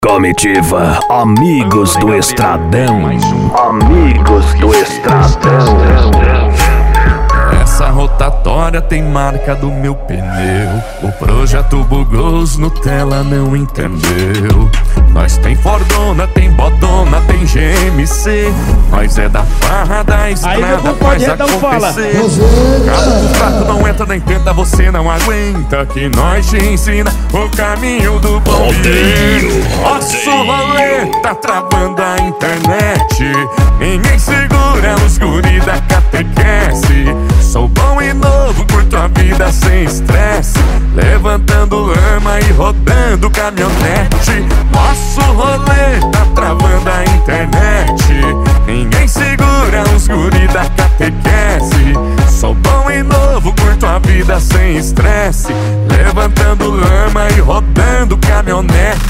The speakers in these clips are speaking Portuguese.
Comitiva, amigos do Estradão. Amigos do Estradão. Essa rotatória tem marca do meu pneu. O projeto bugou, os Nutella não entendeu. Nós tem Fordona, tem Bodona, tem GMC. Nós é da farra da estrada, faz acontecer. Cabo fraco não entra nem tenta, você não aguenta. Que nós te ensina o caminho do bom viver. Nosso rolê tá travando a internet. Ninguém segura os guri da catequese. Sou bom e novo, curto a vida sem estresse. Levantando lama e rodando caminhonete. Nosso rolê tá travando a internet. Ninguém segura os guri da catequese. Sou bom e novo, curto a vida sem estresse. Levantando lama e rodando caminhonete.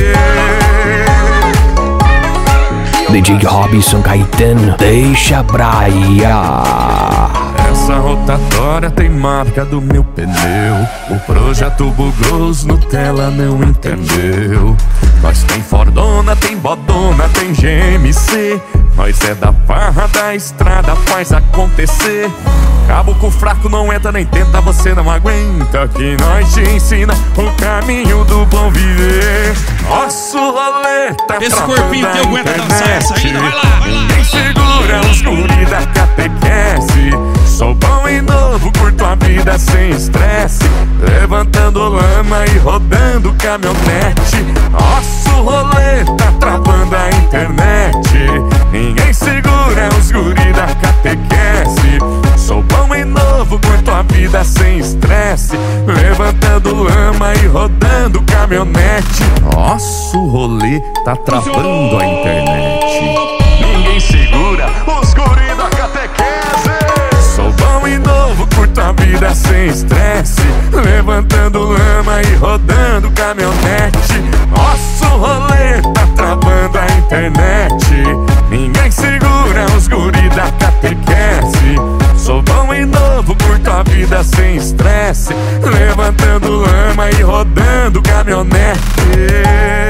DJ Robson Caetano, deixa a praia. Essa rotatória tem marca do meu pneu. O projeto bugou, os Nutella não entendeu. Nós tem Fordona, tem Bodona, tem GMC. Nós é da farra da estrada, faz acontecer. Cabo com fraco não entra nem tenta, você não aguenta. Que nós te ensina o caminho do bom viver. Nosso rolê tá esse corpinho teu aguenta dançar essa aí, vai lá, vai lá. Ninguém segura os guri da catequese. Sou bom e novo, curto a vida sem estresse. Levantando lama e rodando caminhonete. Nosso rolê tá travando a internet. Ninguém segura os guri da catequese. Sou bom e novo, curto a vida sem estresse. Levantando lama e rodando caminhonete. Nosso rolê tá travando a internet. Ninguém segura os guri da catequese. Sou bom e novo, curto a vida sem estresse. Levantando lama e rodando caminhonete. Nosso rolê tá travando a internet. Ninguém segura os guri da catequese. Sou bom e novo, curto a vida sem estresse. Levantando lama e rodando caminhonete.